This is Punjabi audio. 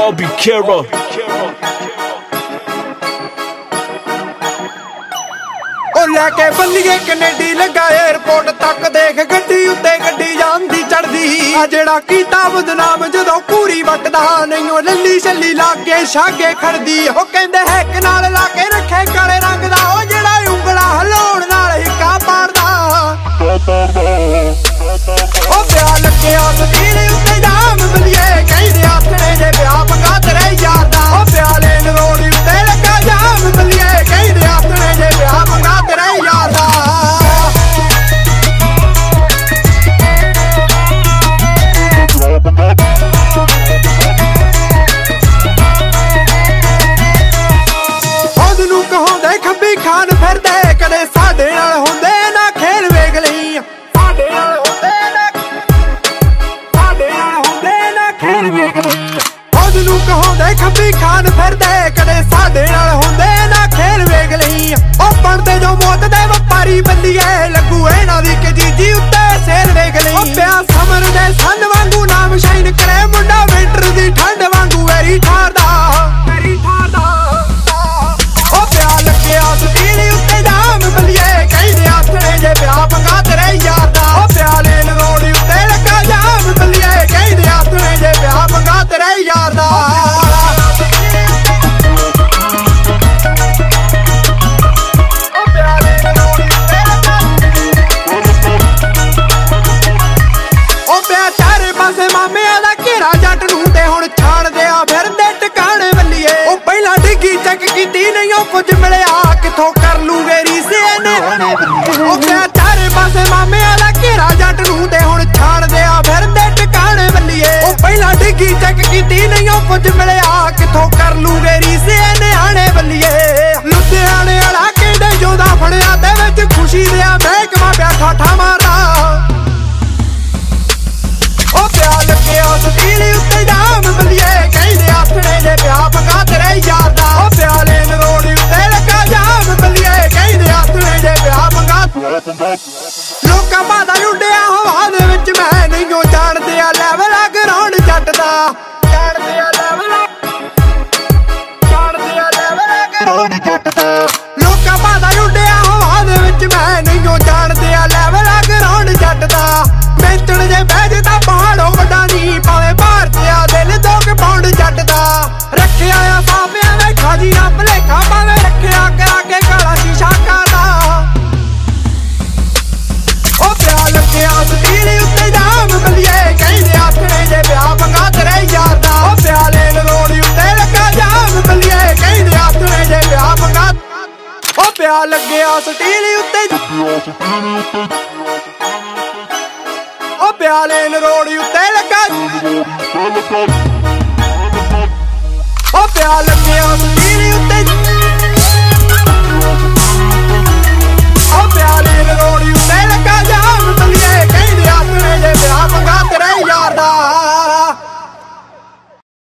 LB Kira। लेके बल्लीए कनेडी लगा एयरपोर्ट तक देख गड्डी उत्ते गड्डी जांदी चढ़दी आ जेड़ा कीता बदनाम जदों पूरी वटदा नहीं ओ लल्ली छल्ली लागे छागे खड़दी ओ कहंदे हैक नाल लाके रखे काले रंग दा ओ जेड़ा उंगला हलाउण नाल हिक्का पाड़दा ओ प्या लगे आस तीरे उत्ते जाम बल्लीए कहंदे आखणे जे प्या पंगा तेरे यार दा ओ प्या लेन रोड उत्ते लगा जाम बल्लीए कहंदे आखणे जे प्या पंगा तेरे यार दा ਉਹਨੂੰ ਕਹਾਉਂਦੇ ਖੱਬੀ ਖਾਨ ਫਿਰਦੇ ਕਦੇ ਸਾਡੇ ਨਾਲ ਹੁੰਦੇ ਨਾ ਖੇਲ ਵੇਖ ਲਈ ਸਾਡੇ ਨਾਲ ਹੁੰਦੇ ਨਾ ਖੇਲ ਵੇਖ ਲਈ ਉਹਨੂੰ ਕਹਾਉਂਦੇ ਖੱਬੀ ਖਾਨ ਫਿਰਦੇ ਕਦੇ ਸਾਡੇ ਨਾਲ ਹੁੰਦੇ ਨਾ ਖੇਲ ਵੇਖ ਲਈ ਉਹ ਬਣਦੇ ਜੋ ਮੌਤ ਦੇ ਵਪਾਰੀ ਬੰਦੀਏ ਲੱਗੂ ਇਹਨਾਂ ਦੀ ਕਿ ਜੀਜੀ ਉੱਤੇ ਸੇਰ ਵੇਖ ਲਈ ਉਹ ਪਿਆ ਸਮਰ ਦੇ ਸੰਨ ਵਾਂਗੂ ਨਾਮ ਸ਼ਾਈਨ ਕਰੇ ਮੁੰਡਾ ਵਿੰਟਰ ਦੀ ਠੰਡ ਵਾਂਗੂ ਵੈਰੀ ਠਾਰਦਾ ਉਹ ਪਿਆ ਲੱਗਿਆ ਸਟੀਲ ਉੱਤੇ ਜਾਮ ਬਲੀਏ ਕਹਿੰਦੇ ਆਥਣੇ ਜੇ ਪਿਆ ਪੰਗਾ ਤੇਰੇ ਯਾਰ ਦਾ ਉਹ ਪਿਆ ਲੈਨ ਰੋਡ ਉੱਤੇ ਲੱਗਾ ਜਾਮ ਬਲੀਏ ਕਹਿੰਦੇ ਆਥਣੇ ਜੇ ਪਿਆ ਪੰਗਾ ਤੇਰੇ ਯਾਰ ਦਾ ਮਾਮਿਆਂ ਦਾ ਘੇਰਾ ਜੱਟ ਨੂੰ ਤੇ ਹੁਣ ਛਾੜਦੇ ਆ ਫਿਰਦੇ ਟਿਕਾਣੇ ਵੱਲੀਏ ਉਹ ਪਹਿਲਾਂ ਡਿੱਗੀ ਚੈੱਕ ਕੀਤੀ ਨਹੀਂ ਉਹ ਕੁਝ ਮਿਲਿਆ ਕਿੱਥੋਂ ਕਰ ਲੂਗੇ ਰੀਸੇ ਨੇ ਉਹ ਪਿਆ ਚਾਰੇ ਪਾਸੇ ਮਾਮਿਆਂ ਦਾ ਘੇਰਾ ਜੱਟ ਨੂੰ ਤੇ ਹੁਣ ਛਾੜਦੇ ਆ ਫਿਰਦੇ ਟਿਕਾਣੇ ਵੱਲੀਏ ਉਹ ਪਹਿਲਾਂ ਡਿੱਗੀ ਚੈੱਕ ਕੀਤੀ ਨਹੀਂ ਉਹ ਕੁਝ ਮਿਲਿਆ ਕਿੱਥੋਂ ਕਰ ਲੂਗੇ ਰੀਸੇ ਨਿਆਣੇ ਵੱਲੀਏ ਲੁਧਿਆਣੇ ਵਾਲਾ ਕਹਿੰਦੇ ਜੋਦਾ ਫੜਿਆ ਤੇ ਵਿੱਚ ਖੁਸ਼ੀ ਦੇ ਆ ਮਹਿਕਮਾ ਪਿਆ ਠਾਠਾ ਮਾਰਦਾ ਉਹ ਪਿਆ ਲੱਗਿਆ ਸਟੀਲ ਉੱਤੇ ਜਾਮ ਬਲੀਏ ਕਹਿੰਦੇ ਆਥਣੇ ਜੇ ਪਿਆ ਪੰਗਾ ਤੇਰੇ ਯਾਰ ਦਾ ਉਹ ਪਿਆ ਲੈਨ ਰੋਡ ਉੱਤੇ ਲੱਗਾ ਜਾਮ ਬਲੀਏ ਕਹਿੰਦੇ ਆਥਣੇ ਜੇ ਪਿਆ ਪੰਗਾ ਲੋਕਾਂ ਬਾਦਾ ਉੱਡਿਆ ਹਵਾ ਦੇ ਵਿੱਚ ਮੈਂ ਨਹੀਂਓ ਜਾਣਦੇ ਆ ਲੈਵਲ ਆ ਗਰਾਊਂਡ ਜੱਟ ਦਾ ਜਾਣਦੇ ਆ ਲੈਵਲ ਆ ਗਰਾਊਂਡ ਜੱਟ ਦਾ ਲੋਕਾਂ ਬਾਦਾ ਉੱਡਿਆ ਹਵਾ ਦੇ ਵਿੱਚ ਮੈਂ ਨਹੀਂਓ ਜਾਣਦੇ ਆ ਲੈਵਲ ਆ ਗਰਾਊਂਡ ਜੱਟ ਦਾ ਵੇਚਣ ਜੇ ਬਹਿ ਤਾਂ ਪਹਾੜੋਂ ਵੱਡਾ ਨਹੀਂ ਭਾਵੇਂ ਭਾਰਤ ਆ ਦਿਲ 2 ਪਾਉਂਡ ਜੱਟ ਦਾ ਰੱਖਿਆ ਆ ਸਾਫਿਆਂ ਦੇ ਖਾਜੀ ਨਾ ਭਲੇਖਾ ਭਾਵੇਂ ਰੱਖਿਆ ਕਰਾ ਕੇ ਕਾਲਾ ਸ਼ੀਸ਼ਾ ਕਰਦਾ ਉਹ ਪਿਆ ਲੱਗਿਆ ਸਟੀਲ ਉੱਤੇ ਜਾਮ ਬਲੀਏ ਕਹਿੰਦੇ ਆਥਣੇ ਜੇ ਪਿਆ ਪੰਗਾ ਤੇਰੇ ਯਾਰ ਦਾ ਉਹ ਪਿਆ ਲੈਨ ਰੋਡ ਉੱਤੇ ਲੱਗਾ ਜਾਮ ਬਲੀਏ ਕਹਿੰਦੇ ਆਥਣੇ ਜੇ ਪਿਆ ਪੰਗਾ ਉਹ ਪਿਆ ਲੱਗਿਆ ਸਟੀਲ ਉੱਤੇ ਉਹ ਪਿਆ ਲੈਨ ਰੋਡ ਉੱਤੇ ਲੱਗਾ ਉਹ ਪਿਆ ਲੱਗਿਆ ਸਟੀਲ ਉੱਤੇ